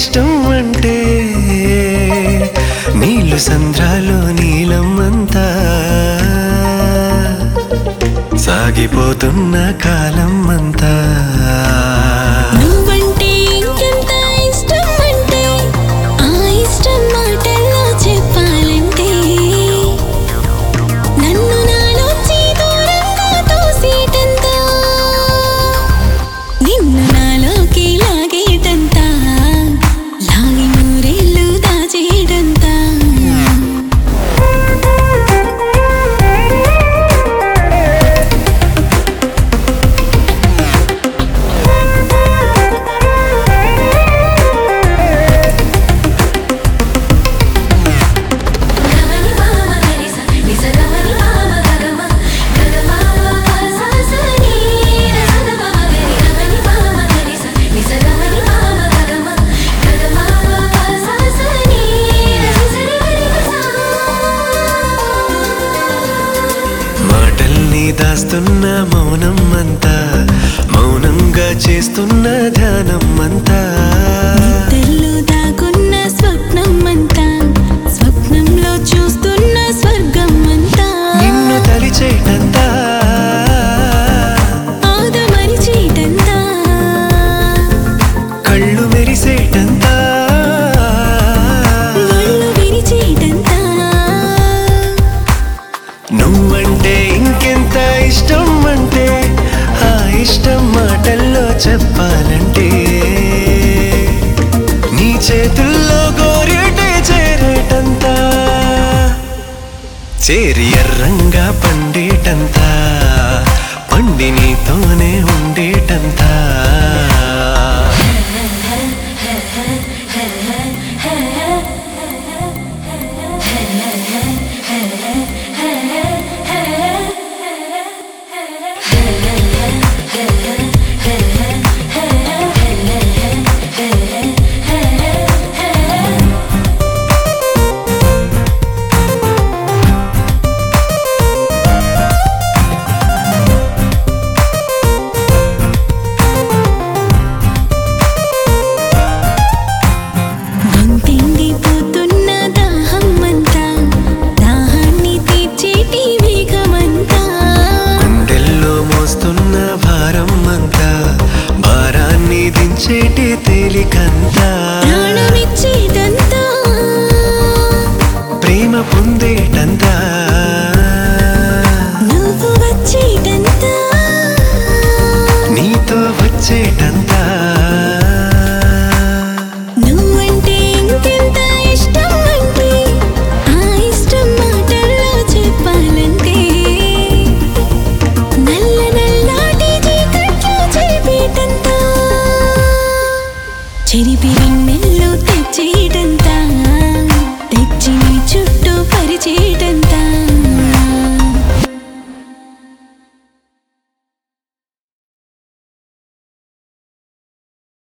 ఇష్టం అంటే నీళ్ళు సంద్రాలు నీలమ్మంతా సాగిపోతున్న కాలం అంతా దాస్తున్న మౌనం అంతా మౌనంగా చేస్తున్న ధ్యానం అంతా దాగున్న స్వప్నం అంతా స్వప్నంలో చూస్తున్న స్వర్గం అంతా నిన్ను తలిచేటంతా ఆదమరిచేటంతా కళ్ళు మెరిసేటంతా ఒళ్ళు విరిచేటంతా నువ్వంటే ఇంకెంత ఇష్టం అంటే ఆ ఇష్టం మాటల్లో చెప్పాలంటే నీ చేతుల్లో గోరేటే చేరేటంతా చేరి ఎర్రంగా పండేటంతా పండి నీతోనే ఉండేటంతా భారాన్ని దించేటి తేలికంతా ప్రాణమిచ్చేటంతా ప్రేమ పొందేటంతా నువ్వు వచ్చేటంతా నీతో వచ్చేటంతా నువ్వంటే ఇంకెంత ఇష్టం అంటే ఆ ఇష్టం మాటల్లో చెప్పాలంటే నల్ల నల్లాటి చీకట్లో చేపేటంతా చెరిపి వెన్నెల్లో తెచ్చేటంతా తెచ్చి నీ చుట్టూ పరిచేటంతా